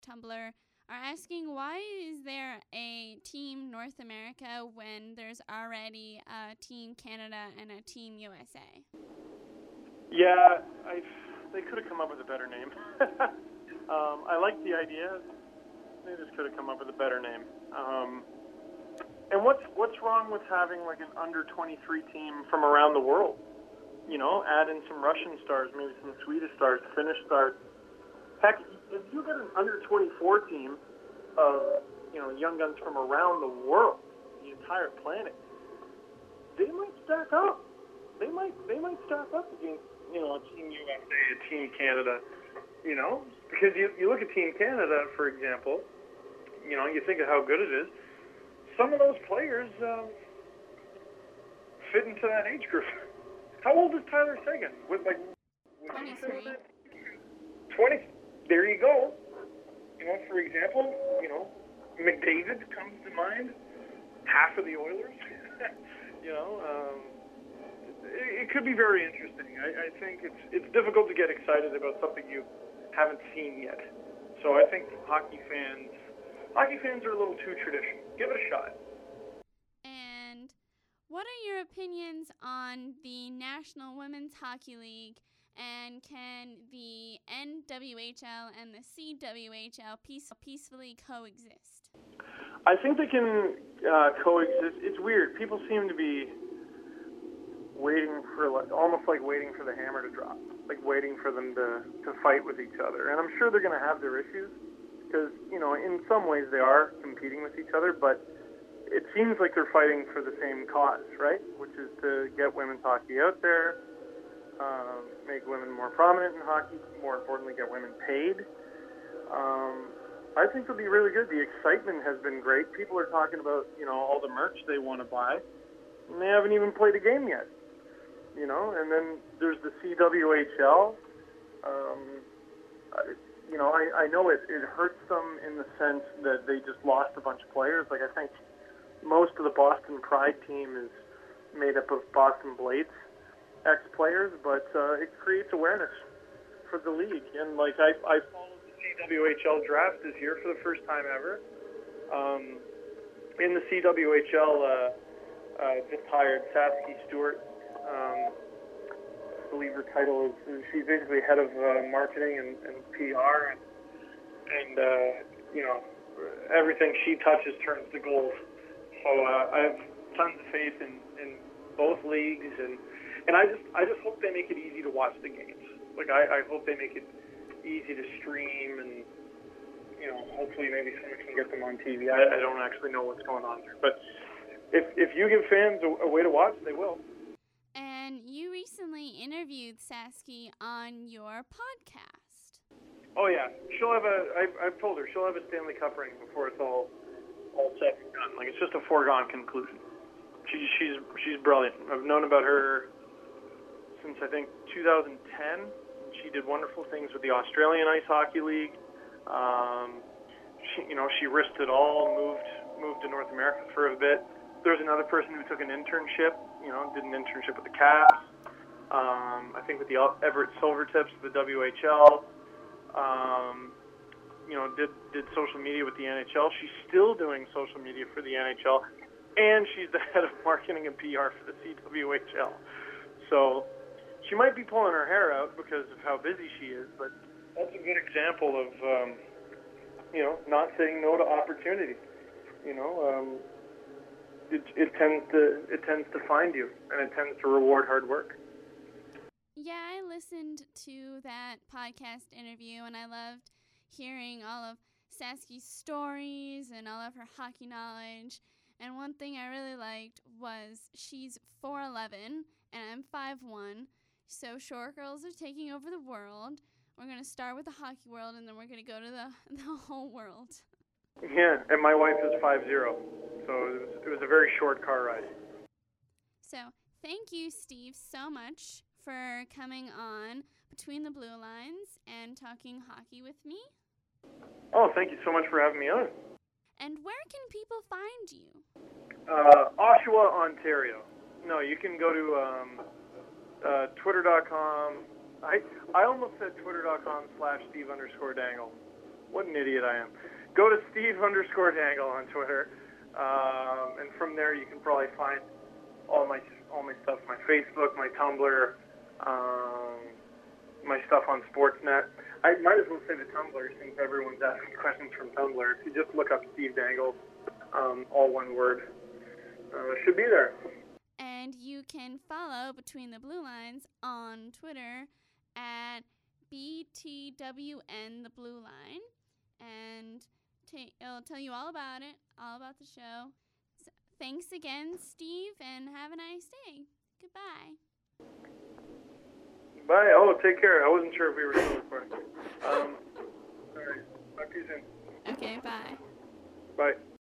Tumblr are asking, why is there a Team North America when there's already a Team Canada and a Team USA? Yeah, they could have come up with a better name. I like the idea. They just could have come up with a better name. And what's wrong with having like an under 23 team from around the world? You know, add in some Russian stars, maybe some Swedish stars, Finnish stars. Heck, if you get an under 24 team of, you know, young guns from around the world, the entire planet, they might stack up. They might stack up against, you know, a Team USA, a Team Canada, you know, because you look at Team Canada, for example, you know, you think of how good it is. Some of those players fit into that age group. How old is Tyler Seguin? With 23. 20. There you go. You know, for example, you know, McDavid comes to mind. Half of the Oilers. You know, it could be very interesting. I think it's difficult to get excited about something you haven't seen yet. So I think hockey fans are a little too traditional. Give it a shot. And what are your opinions on the National Women's Hockey League, and can the NWHL and the CWHL peacefully coexist? I think they can coexist. It's weird. People seem to be waiting for, almost like waiting for the hammer to drop, like waiting for them to fight with each other. And I'm sure they're going to have their issues because, you know, in some ways they are competing with each other, but it seems like they're fighting for the same cause, right? Which is to get women's hockey out there, make women more prominent in hockey, more importantly, get women paid. I think it'll be really good. The excitement has been great. People are talking about, you know, all the merch they want to buy, and they haven't even played a game yet. You know, and then there's the CWHL. You know, I know it hurts them in the sense that they just lost a bunch of players. Like, I think most of the Boston Pride team is made up of Boston Blades ex-players, but it creates awareness for the league. And, like, I followed the CWHL draft this year for the first time ever. In the CWHL, just hired Saskia Stewart. I believe her title is she's basically head of marketing and PR, and you know, everything she touches turns to gold. So I have tons of faith in both leagues, and I just hope they make it easy to watch the games. Like I hope they make it easy to stream, and you know, hopefully maybe someone can get them on TV. I don't actually know what's going on there, but if you give fans a way to watch, they will. And you recently interviewed Saskia on your podcast. Oh yeah, she'll have I've told her she'll have a Stanley Cup ring before it's all said and done. Like, it's just a foregone conclusion. She's brilliant. I've known about her since I think 2010. She did wonderful things with the Australian Ice Hockey League. She risked it all, moved to North America for a bit. There's another person who took an internship, did an internship with the Caps. I think with the Everett Silvertips, the WHL. Did social media with the NHL. She's still doing social media for the NHL, and she's the head of marketing and PR for the CWHL. So she might be pulling her hair out because of how busy she is, but that's a good example of, not saying no to opportunity. It tends to find you, and it tends to reward hard work. Yeah, I listened to that podcast interview, and I loved hearing all of Saskia's stories and all of her hockey knowledge. And one thing I really liked was she's 4'11", and I'm 5'1", so short girls are taking over the world. We're going to start with the hockey world, and then we're going to go to the whole world. Yeah, and my wife is 5'0", so it was a very short car ride. So thank you, Steve, so much for coming on Between the Blue Lines and talking hockey with me. Oh, thank you so much for having me on. And where can people find you? Oshawa, Ontario. No, you can go to twitter.com. I almost said twitter.com/Steve_Dangle. What an idiot I am. Go to Steve_Dangle on Twitter, and from there you can probably find all my stuff, my Facebook, my Tumblr, my stuff on Sportsnet. I might as well say the Tumblr since everyone's asking questions from Tumblr. If you just look up Steve Dangle, all one word, should be there. And you can follow Between the Blue Lines on Twitter at BTWN the Blue Line, and it'll tell you all about it, all about the show. So, thanks again, Steve, and have a nice day. Goodbye. Bye. Oh, take care. I wasn't sure if we were still recording. All right. Talk to you soon. Okay, bye. Bye.